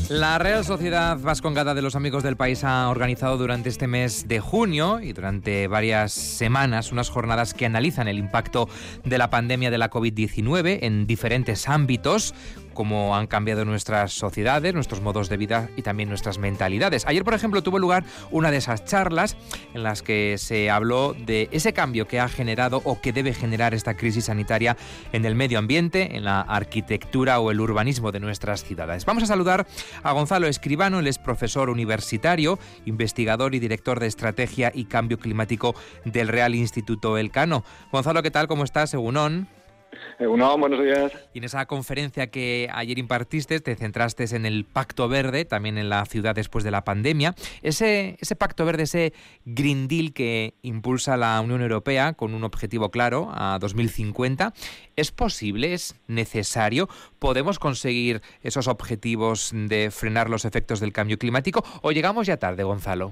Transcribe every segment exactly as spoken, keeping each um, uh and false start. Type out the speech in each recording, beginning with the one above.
La Real Sociedad Vascongada de los Amigos del País ha organizado durante este mes de junio y durante varias semanas unas jornadas que analizan el impacto de la pandemia de la covid diecinueve en diferentes ámbitos, cómo han cambiado nuestras sociedades, nuestros modos de vida y también nuestras mentalidades. Ayer, por ejemplo, tuvo lugar una de esas charlas en las que se habló de ese cambio que ha generado o que debe generar esta crisis sanitaria en el medio ambiente, en la arquitectura o el urbanismo de nuestras ciudades. Vamos a saludar a Gonzalo Escribano. Él es profesor universitario, investigador y director de Estrategia y Cambio Climático del Real Instituto Elcano. Gonzalo, ¿qué tal? ¿Cómo estás? Egunon. Egunon, buenos días. Y en esa conferencia que ayer impartiste te centraste en el Pacto Verde, también en la ciudad después de la pandemia. Ese, ese Pacto Verde, ese Green Deal que impulsa la Unión Europea con un objetivo claro a dos mil cincuenta, ¿es posible? ¿Es necesario? ¿Podemos conseguir esos objetivos de frenar los efectos del cambio climático o llegamos ya tarde, Gonzalo?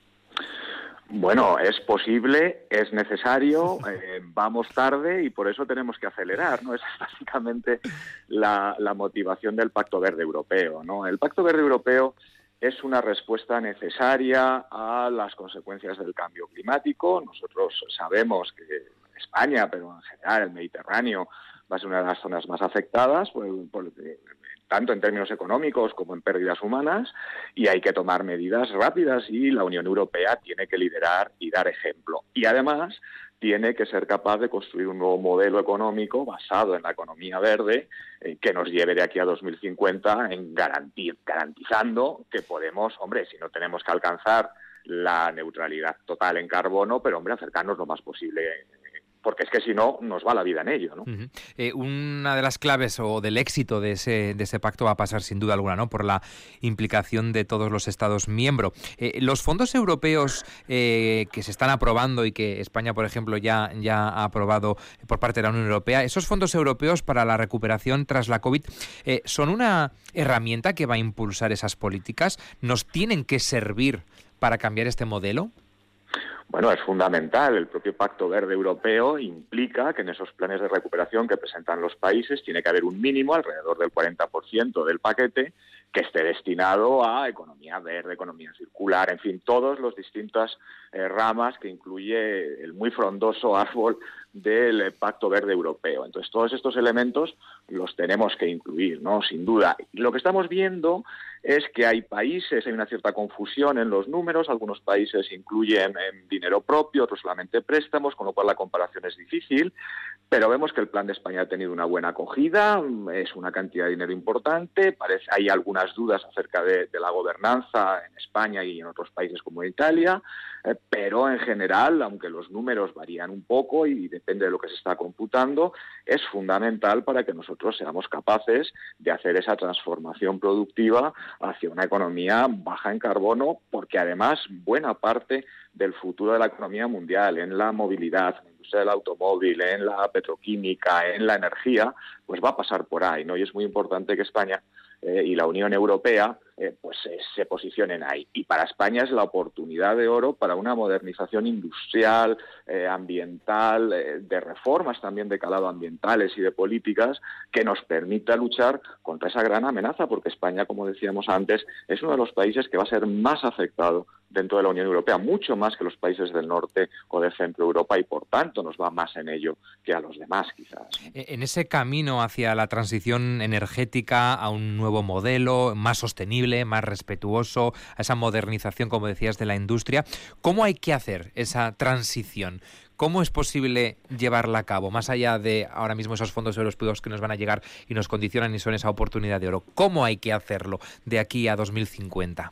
Bueno, es posible, es necesario, eh, vamos tarde y por eso tenemos que acelerar, ¿no? Esa es básicamente la, la motivación del Pacto Verde Europeo, ¿no? El Pacto Verde Europeo es una respuesta necesaria a las consecuencias del cambio climático. Nosotros sabemos que España, pero en general el Mediterráneo, va a ser una de las zonas más afectadas por, por, tanto en términos económicos como en pérdidas humanas, y hay que tomar medidas rápidas y la Unión Europea tiene que liderar y dar ejemplo. Y además tiene que ser capaz de construir un nuevo modelo económico basado en la economía verde eh, que nos lleve de aquí a dos mil cincuenta en garantir, garantizando que podemos, hombre, si no tenemos que alcanzar la neutralidad total en carbono, pero hombre, acercarnos lo más posible, porque es que si no, nos va la vida en ello, ¿no? Uh-huh. Eh, una de las claves o del éxito de ese, de ese pacto va a pasar sin duda alguna, ¿no?, por la implicación de todos los Estados miembros. Eh, los fondos europeos eh, que se están aprobando y que España, por ejemplo, ya, ya ha aprobado por parte de la Unión Europea, esos fondos europeos para la recuperación tras la COVID, eh, ¿son una herramienta que va a impulsar esas políticas? ¿Nos tienen que servir para cambiar este modelo? Bueno, es fundamental. El propio Pacto Verde Europeo implica que en esos planes de recuperación que presentan los países tiene que haber un mínimo, alrededor del cuarenta por ciento del paquete, que esté destinado a economía verde, economía circular, en fin, todas las distintas eh, ramas que incluye el muy frondoso árbol del Pacto Verde Europeo. Entonces, todos estos elementos los tenemos que incluir, ¿no?, sin duda. Lo que estamos viendo es que hay países, hay una cierta confusión en los números, algunos países incluyen en dinero propio, otros solamente préstamos, con lo cual la comparación es difícil, pero vemos que el plan de España ha tenido una buena acogida, es una cantidad de dinero importante, parece, hay algunas dudas acerca de, de la gobernanza en España y en otros países como Italia, eh, pero en general, aunque los números varían un poco y depende de lo que se está computando, es fundamental para que nosotros seamos capaces de hacer esa transformación productiva hacia una economía baja en carbono, porque además buena parte del futuro de la economía mundial, en la movilidad, en la industria del automóvil, en la petroquímica, en la energía, pues va a pasar por ahí, ¿no? Y es muy importante que España eh, y la Unión Europea eh, pues eh, se posicionen ahí. Y para España es la oportunidad de oro para una modernización industrial, eh, ambiental, eh, de reformas también de calado ambientales y de políticas que nos permita luchar contra esa gran amenaza, porque España, como decíamos antes, es uno de los países que va a ser más afectado dentro de la Unión Europea, mucho más que los países del norte o de Centro Europa, y por tanto nos va más en ello que a los demás, quizás. En ese camino hacia la transición energética, a un nuevo modelo más sostenible, más respetuoso, a esa modernización, como decías, de la industria, ¿cómo hay que hacer esa transición? ¿Cómo es posible llevarla a cabo? Más allá de ahora mismo esos fondos europeos que nos van a llegar y nos condicionan y son esa oportunidad de oro, ¿cómo hay que hacerlo de aquí a dos mil cincuenta?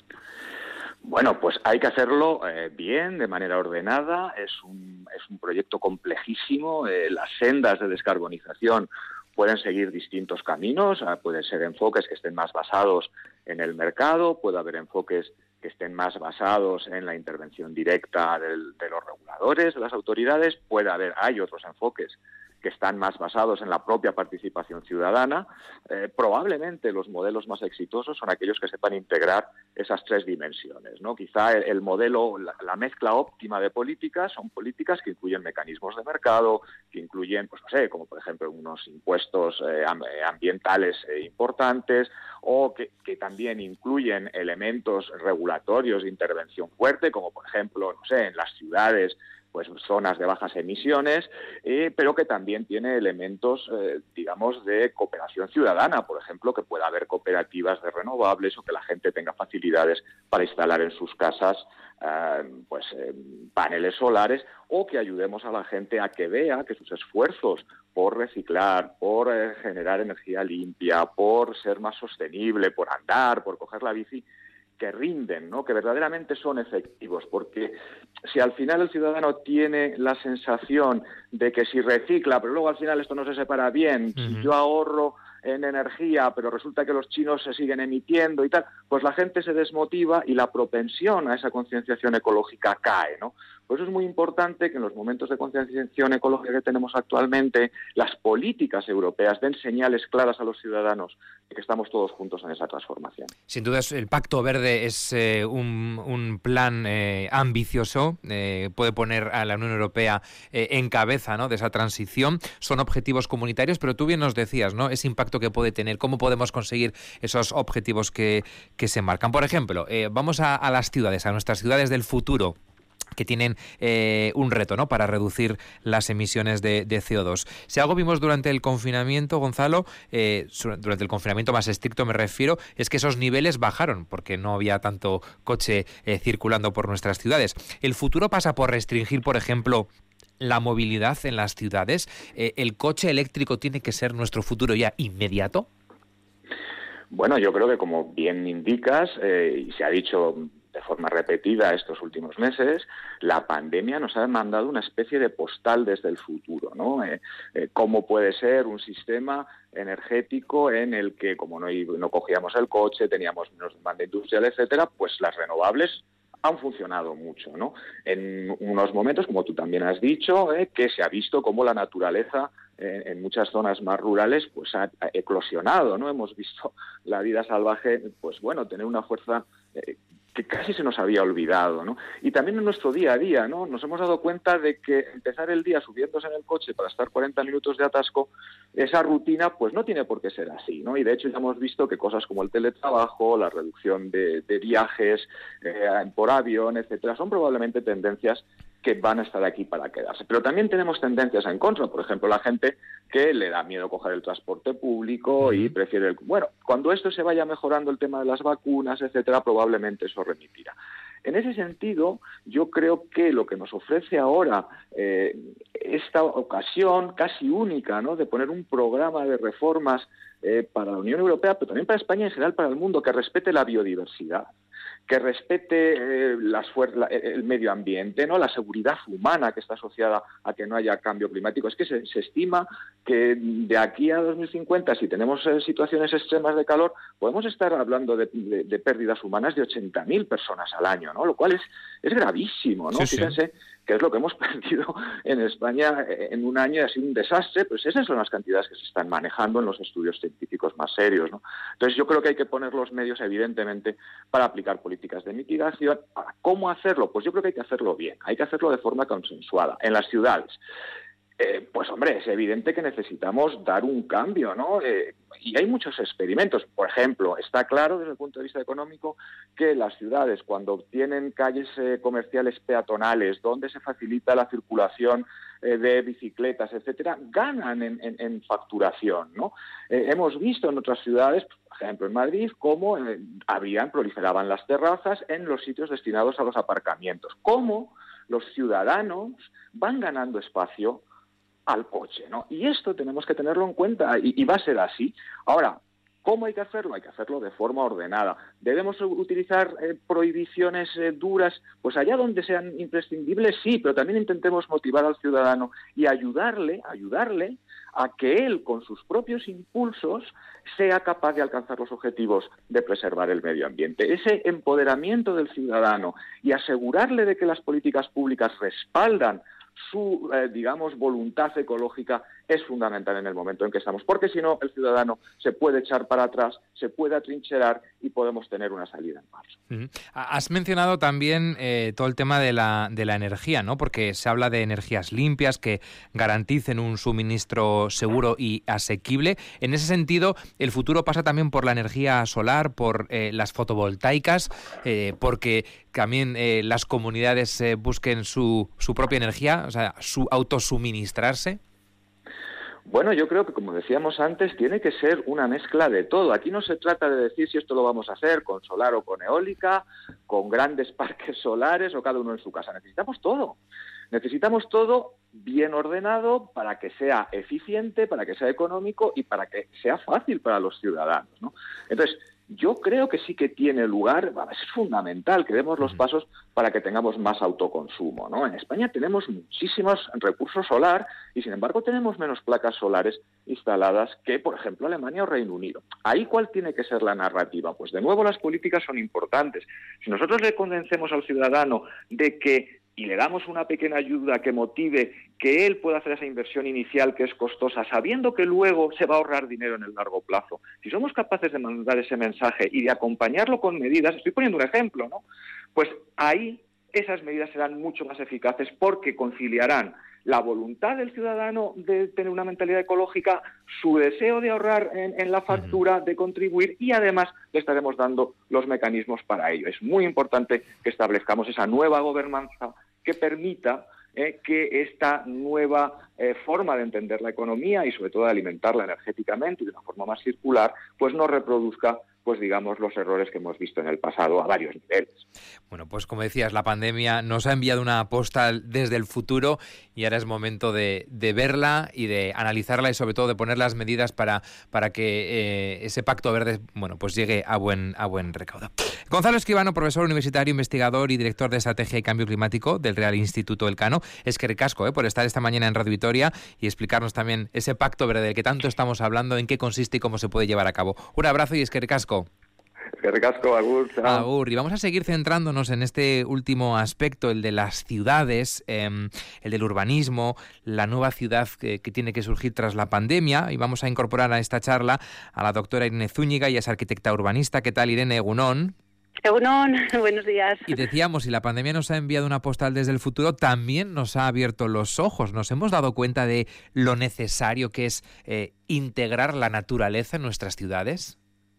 Bueno, pues hay que hacerlo eh, bien, de manera ordenada. Es un, es un proyecto complejísimo. Eh, las sendas de descarbonización pueden seguir distintos caminos. Ah, pueden ser enfoques que estén más basados en el mercado, puede haber enfoques que estén más basados en la intervención directa del, de los reguladores, de las autoridades, puede haber, hay otros enfoques que están más basados en la propia participación ciudadana. Eh, probablemente los modelos más exitosos son aquellos que sepan integrar esas tres dimensiones, ¿no? Quizá el, el modelo, la, la mezcla óptima de políticas son políticas que incluyen mecanismos de mercado, que incluyen, pues no sé, como por ejemplo unos impuestos eh, ambientales eh, importantes, o que, que también incluyen elementos regulatorios de intervención fuerte, como por ejemplo, no sé, en las ciudades, pues zonas de bajas emisiones, eh, pero que también tiene elementos, eh, digamos, de cooperación ciudadana, por ejemplo, que pueda haber cooperativas de renovables o que la gente tenga facilidades para instalar en sus casas eh, pues eh, paneles solares, o que ayudemos a la gente a que vea que sus esfuerzos por reciclar, por eh, generar energía limpia, por ser más sostenible, por andar, por coger la bici, que rinden, ¿no? Que verdaderamente son efectivos, porque si al final el ciudadano tiene la sensación de que si recicla, pero luego al final esto no se separa bien, uh-huh. si yo ahorro en energía, pero resulta que los chinos se siguen emitiendo y tal, pues la gente se desmotiva y la propensión a esa concienciación ecológica cae, ¿no? Por eso es muy importante que en los momentos de concienciación ecológica que tenemos actualmente, las políticas europeas den señales claras a los ciudadanos de que estamos todos juntos en esa transformación. Sin duda, el Pacto Verde es eh, un, un plan eh, ambicioso, eh, puede poner a la Unión Europea eh, en cabeza, ¿no?, de esa transición. Son objetivos comunitarios, pero tú bien nos decías, ¿no?, ese impacto que puede tener, cómo podemos conseguir esos objetivos que, que se marcan. Por ejemplo, eh, vamos a, a las ciudades, a nuestras ciudades del futuro, que tienen eh, un reto, ¿no?, para reducir las emisiones de, de C O dos. Si algo vimos durante el confinamiento, Gonzalo, eh, durante el confinamiento más estricto me refiero, es que esos niveles bajaron porque no había tanto coche eh, circulando por nuestras ciudades. ¿El futuro pasa por restringir, por ejemplo, la movilidad en las ciudades? Eh, ¿El coche eléctrico tiene que ser nuestro futuro ya inmediato? Bueno, yo creo que como bien indicas, eh, y se ha dicho de forma repetida estos últimos meses, la pandemia nos ha mandado una especie de postal desde el futuro, ¿no? Eh, eh, ¿Cómo puede ser un sistema energético en el que, como no, no cogíamos el coche, teníamos menos demanda industrial, etcétera, pues las renovables han funcionado mucho, ¿no? En unos momentos, como tú también has dicho, eh, que se ha visto cómo la naturaleza eh, en muchas zonas más rurales pues ha, ha eclosionado, ¿no? Hemos visto la vida salvaje, pues bueno, tener una fuerza eh, que casi se nos había olvidado, ¿no? Y también en nuestro día a día, ¿no? Nos hemos dado cuenta de que empezar el día subiéndose en el coche para estar cuarenta minutos de atasco, esa rutina pues no tiene por qué ser así, ¿no? Y de hecho ya hemos visto que cosas como el teletrabajo, la reducción de, de viajes eh, por avión, etcétera, son probablemente tendencias que van a estar aquí para quedarse. Pero también tenemos tendencias en contra, por ejemplo, la gente que le da miedo coger el transporte público y prefiere el... Bueno, cuando esto se vaya mejorando el tema de las vacunas, etcétera, probablemente eso remitirá. En ese sentido, yo creo que lo que nos ofrece ahora eh, esta ocasión casi única, ¿no?, de poner un programa de reformas eh, para la Unión Europea, pero también para España y en general para el mundo, que respete la biodiversidad, que respete eh, las fuer- el medio ambiente, ¿no?, la seguridad humana que está asociada a que no haya cambio climático. Es que se, se estima que de aquí a dos mil cincuenta, si tenemos eh, situaciones extremas de calor, podemos estar hablando de, de, de pérdidas humanas de ochenta mil personas al año, ¿no?, lo cual es, es gravísimo, ¿no? Sí, Fíjense sí. que es lo que hemos perdido en España en un año, ha sido un desastre, pues esas son las cantidades que se están manejando en los estudios científicos más serios, ¿no? Entonces yo creo que hay que poner los medios, evidentemente, para aplicar políticas de mitigación. ¿Cómo hacerlo? Pues yo creo que hay que hacerlo bien, hay que hacerlo de forma consensuada. En las ciudades, eh, pues hombre, es evidente que necesitamos dar un cambio, ¿no? Eh, y hay muchos experimentos. Por ejemplo, está claro desde el punto de vista económico que las ciudades, cuando tienen calles eh, comerciales peatonales, donde se facilita la circulación eh, de bicicletas, etcétera, ganan en, en, en facturación, ¿no? Eh, hemos visto en otras ciudades, por ejemplo en Madrid, cómo eh, habían, proliferaban las terrazas en los sitios destinados a los aparcamientos. Cómo los ciudadanos van ganando espacio al coche, ¿no? Y esto tenemos que tenerlo en cuenta y, y va a ser así. Ahora, ¿cómo hay que hacerlo? Hay que hacerlo de forma ordenada. ¿Debemos utilizar eh, prohibiciones eh, duras? Pues allá donde sean imprescindibles, sí, pero también intentemos motivar al ciudadano y ayudarle, ayudarle a que él, con sus propios impulsos, sea capaz de alcanzar los objetivos de preservar el medio ambiente. Ese empoderamiento del ciudadano y asegurarle de que las políticas públicas respaldan su, eh, digamos, voluntad ecológica es fundamental en el momento en que estamos, porque si no, el ciudadano se puede echar para atrás, se puede atrincherar y podemos tener una salida en marzo. Uh-huh. Has mencionado también eh, todo el tema de la, de la energía, ¿no? Porque se habla de energías limpias que garanticen un suministro seguro y asequible. En ese sentido, el futuro pasa también por la energía solar, por eh, las fotovoltaicas, eh, porque también eh, las comunidades eh, busquen su, su propia energía, o sea, su autosuministrarse. Bueno, yo creo que, como decíamos antes, tiene que ser una mezcla de todo. Aquí no se trata de decir si esto lo vamos a hacer con solar o con eólica, con grandes parques solares o cada uno en su casa. Necesitamos todo. Necesitamos todo bien ordenado para que sea eficiente, para que sea económico y para que sea fácil para los ciudadanos, ¿no? Entonces, yo creo que sí que tiene lugar, es fundamental que demos los pasos para que tengamos más autoconsumo, ¿no? En España tenemos muchísimos recursos solar y, sin embargo, tenemos menos placas solares instaladas que, por ejemplo, Alemania o Reino Unido. ¿Ahí cuál tiene que ser la narrativa? Pues, de nuevo, las políticas son importantes. Si nosotros le convencemos al ciudadano de que y le damos una pequeña ayuda que motive que él pueda hacer esa inversión inicial que es costosa, sabiendo que luego se va a ahorrar dinero en el largo plazo. Si somos capaces de mandar ese mensaje y de acompañarlo con medidas, estoy poniendo un ejemplo, ¿no? Pues ahí esas medidas serán mucho más eficaces porque conciliarán la voluntad del ciudadano de tener una mentalidad ecológica, su deseo de ahorrar en, en la factura, de contribuir, y además le estaremos dando los mecanismos para ello. Es muy importante que establezcamos esa nueva gobernanza que permita eh, que esta nueva eh, forma de entender la economía y sobre todo de alimentarla energéticamente y de una forma más circular, pues no reproduzca pues digamos los errores que hemos visto en el pasado a varios niveles. Bueno, pues como decías, la pandemia nos ha enviado una postal desde el futuro y ahora es momento de, de verla y de analizarla y sobre todo de poner las medidas para, para que eh, ese pacto verde, bueno, pues llegue a buen, a buen recaudo. Gonzalo Escribano, profesor universitario, investigador y director de Estrategia y Cambio Climático del Real Instituto Elcano. Eskerrik asko, eh, por estar esta mañana en Radio Vitoria y explicarnos también ese pacto verde del que tanto estamos hablando, en qué consiste y cómo se puede llevar a cabo. Un abrazo y eskerrik asko. Eskerrik asko, agur. Agur. Y vamos a seguir centrándonos en este último aspecto, el de las ciudades, eh, el del urbanismo, la nueva ciudad que, que tiene que surgir tras la pandemia. Y vamos a incorporar a esta charla a la doctora Irene Zúñiga, y es arquitecta urbanista. ¿Qué tal, Irene? Egunon. Egunon, buenos días. Y decíamos, si la pandemia nos ha enviado una postal desde el futuro, también nos ha abierto los ojos. Nos hemos dado cuenta de lo necesario que es eh, integrar la naturaleza en nuestras ciudades.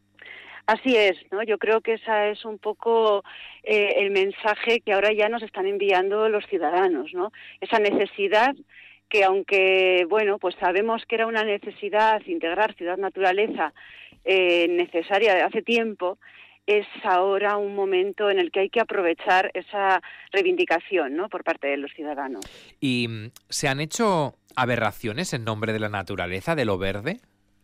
Así es, ¿no? Yo creo que esa es un poco eh, el mensaje que ahora ya nos están enviando los ciudadanos, ¿no? Esa necesidad que, aunque, bueno, pues sabemos que era una necesidad integrar ciudad-naturaleza eh, necesaria de hace tiempo, es ahora un momento en el que hay que aprovechar esa reivindicación, ¿no?, por parte de los ciudadanos. ¿Y se han hecho aberraciones en nombre de la naturaleza, de lo verde?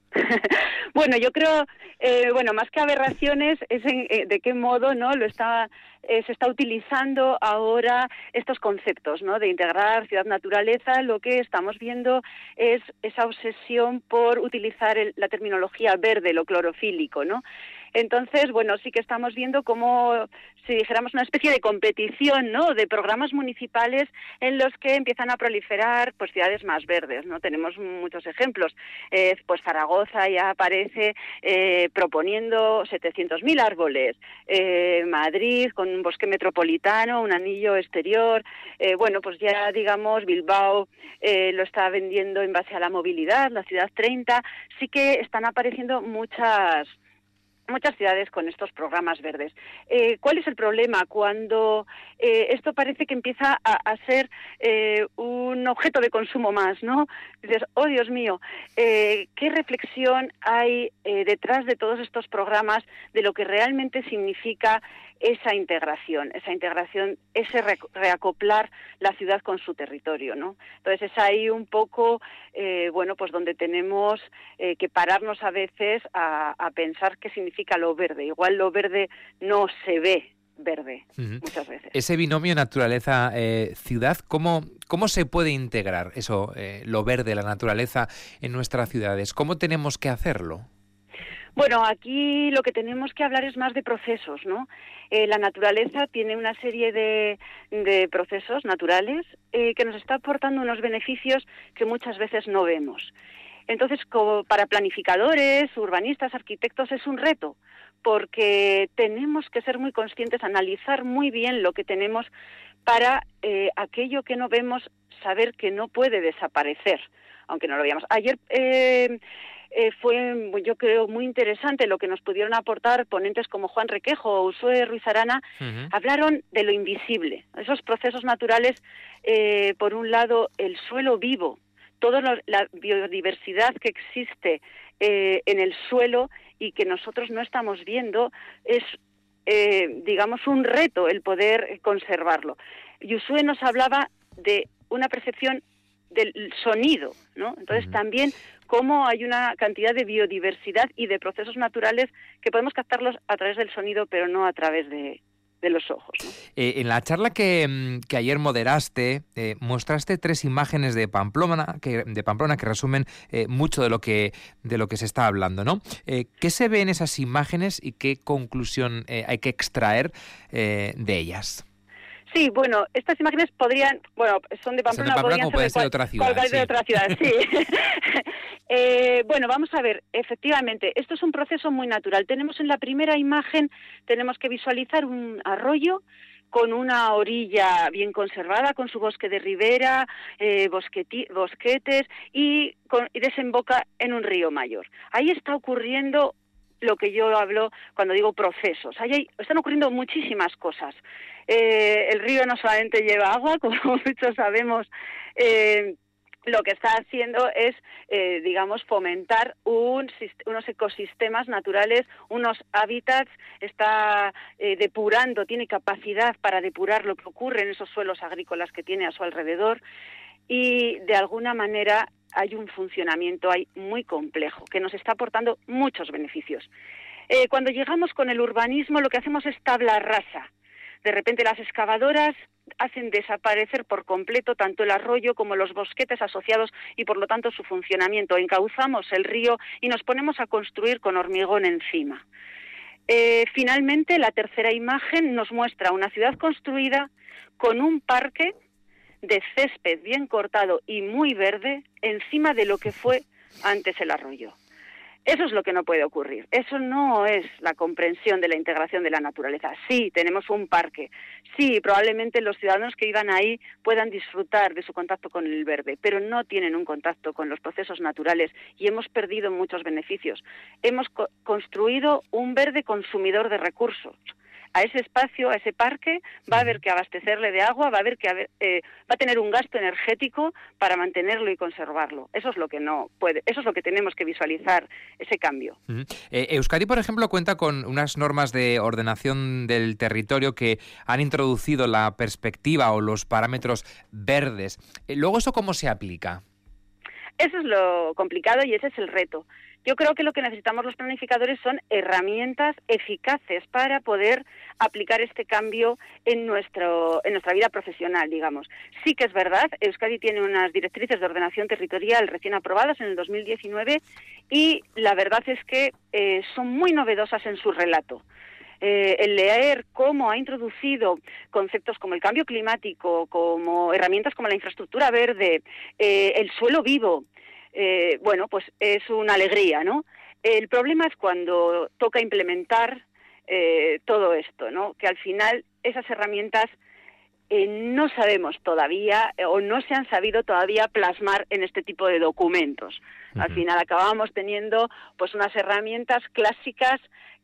Bueno, yo creo, eh, bueno, más que aberraciones, es en, eh, de qué modo, ¿no?, lo está eh, se está utilizando ahora estos conceptos, ¿no?, de integrar ciudad-naturaleza. Lo que estamos viendo es esa obsesión por utilizar el, la terminología verde, lo clorofílico, ¿no? Entonces, bueno, sí que estamos viendo como si dijéramos una especie de competición, ¿no?, de programas municipales en los que empiezan a proliferar pues ciudades más verdes, ¿no? Tenemos muchos ejemplos. Eh, pues Zaragoza ya aparece eh, proponiendo setecientos mil árboles. Eh, Madrid con un bosque metropolitano, un anillo exterior. Eh, bueno, pues ya digamos Bilbao eh, lo está vendiendo en base a la movilidad, la ciudad treinta. Sí que están apareciendo muchas muchas ciudades con estos programas verdes. Eh, ¿Cuál es el problema? Cuando eh, esto parece que empieza a, a ser eh, un objeto de consumo más, ¿no? Dices, oh Dios mío, eh, ¿qué reflexión hay eh, detrás de todos estos programas de lo que realmente significa esa integración, esa integración, ese re- reacoplar la ciudad con su territorio, ¿no? Entonces es ahí un poco, eh, bueno, pues donde tenemos eh, que pararnos a veces a, a pensar qué significa lo verde. Igual lo verde no se ve verde, uh-huh, muchas veces. Ese binomio naturaleza-ciudad, eh, ¿cómo, ¿cómo se puede integrar eso, eh, lo verde, la naturaleza, en nuestras ciudades? ¿Cómo tenemos que hacerlo? Bueno, aquí lo que tenemos que hablar es más de procesos, ¿no? Eh, la naturaleza tiene una serie de, de procesos naturales eh, que nos está aportando unos beneficios que muchas veces no vemos. Entonces, como para planificadores, urbanistas, arquitectos, es un reto, porque tenemos que ser muy conscientes, analizar muy bien lo que tenemos para eh, aquello que no vemos, saber que no puede desaparecer, aunque no lo veamos. Ayer eh, eh, fue, yo creo, muy interesante lo que nos pudieron aportar ponentes como Juan Requejo o Uxue Ruiz Arana. Uh-huh. Hablaron de lo invisible, esos procesos naturales, eh, por un lado, el suelo vivo, toda la biodiversidad que existe eh, en el suelo y que nosotros no estamos viendo, es, eh, digamos, un reto el poder conservarlo. Uxue nos hablaba de una percepción del sonido, ¿no? Entonces uh-huh. también cómo hay una cantidad de biodiversidad y de procesos naturales que podemos captarlos a través del sonido, pero no a través de... de los ojos, ¿no? Eh, en la charla que, que ayer moderaste, eh, mostraste tres imágenes de Pamplona que, de Pamplona que resumen eh, mucho de lo que de lo que se está hablando, ¿no? Eh, ¿Qué se ve en esas imágenes y qué conclusión eh, hay que extraer eh, de ellas? Sí, bueno, estas imágenes podrían, bueno, son de Pamplona, son de Pamplona podrían puede ser de, ser de otra ciudad, cualquier sí. de otra ciudad, sí. eh, bueno, vamos a ver, efectivamente, esto es un proceso muy natural. Tenemos en la primera imagen, tenemos que visualizar un arroyo con una orilla bien conservada, con su bosque de ribera, eh, bosqueti, bosquetes, y, con, y desemboca en un río mayor. Ahí está ocurriendo lo que yo hablo cuando digo procesos. Ahí hay, están ocurriendo muchísimas cosas. Eh, el río no solamente lleva agua, como muchos sabemos, eh, lo que está haciendo es, eh, digamos, fomentar un, unos ecosistemas naturales, unos hábitats, está eh, depurando, tiene capacidad para depurar lo que ocurre en esos suelos agrícolas que tiene a su alrededor, y de alguna manera hay un funcionamiento ahí muy complejo que nos está aportando muchos beneficios. Eh, cuando llegamos con el urbanismo, lo que hacemos es tabla rasa. De repente las excavadoras hacen desaparecer por completo tanto el arroyo como los bosquetes asociados y por lo tanto su funcionamiento. Encauzamos el río y nos ponemos a construir con hormigón encima. Eh, finalmente, la tercera imagen nos muestra una ciudad construida con un parque de césped bien cortado y muy verde encima de lo que fue antes el arroyo. Eso es lo que no puede ocurrir. Eso no es la comprensión de la integración de la naturaleza. Sí, tenemos un parque. Sí, probablemente los ciudadanos que iban ahí puedan disfrutar de su contacto con el verde, pero no tienen un contacto con los procesos naturales y hemos perdido muchos beneficios. Hemos co- construido un verde consumidor de recursos. A ese espacio, a ese parque, va a haber que abastecerle de agua, va a haber que eh, va a tener un gasto energético para mantenerlo y conservarlo. Eso es lo que no puede, eso es lo que tenemos que visualizar, ese cambio. Uh-huh. Eh, Euskadi, por ejemplo, cuenta con unas normas de ordenación del territorio que han introducido la perspectiva o los parámetros verdes. Eh, luego, ¿eso cómo se aplica? Eso es lo complicado y ese es el reto. Yo creo que lo que necesitamos los planificadores son herramientas eficaces para poder aplicar este cambio en nuestro en nuestra vida profesional, digamos. Sí que es verdad, Euskadi tiene unas directrices de ordenación territorial recién aprobadas en el dos mil diecinueve y la verdad es que eh, son muy novedosas en su relato. Eh, el leer cómo ha introducido conceptos como el cambio climático, como herramientas como la infraestructura verde, eh, el suelo vivo, eh, bueno, pues es una alegría, ¿no? El problema es cuando toca implementar eh, todo esto, ¿no? Que al final esas herramientas eh, no sabemos todavía eh, o no se han sabido todavía plasmar en este tipo de documentos. Uh-huh. Al final acabamos teniendo pues unas herramientas clásicas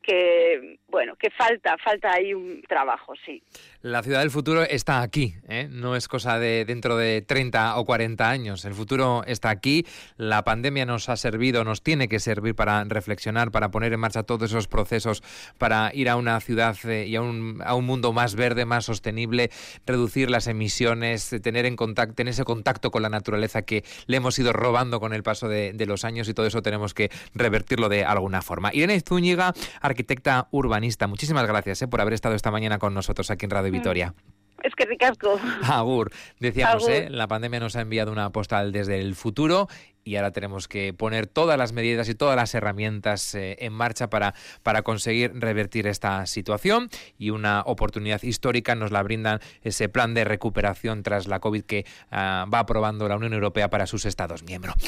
que, bueno, que falta, falta ahí un trabajo, sí. La ciudad del futuro está aquí, ¿eh? No es cosa de dentro de treinta o cuarenta años. El futuro está aquí. La pandemia nos ha servido, nos tiene que servir para reflexionar, para poner en marcha todos esos procesos, para ir a una ciudad eh, y a un, a un mundo más verde, más sostenible, reducir las emisiones, tener en contacto, tener ese contacto con la naturaleza que le hemos ido robando con el paso de, de los años, y todo eso tenemos que revertirlo de alguna forma. Irene Zúñiga, arquitecta urbanista, muchísimas gracias eh, por haber estado esta mañana con nosotros aquí en Radio Vitoria. Es que ricasco. Agur. Decíamos, Agur. ¿eh? La pandemia nos ha enviado una postal desde el futuro y ahora tenemos que poner todas las medidas y todas las herramientas eh, en marcha para, para conseguir revertir esta situación, y una oportunidad histórica nos la brindan ese plan de recuperación tras la COVID que uh, va aprobando la Unión Europea para sus Estados miembros.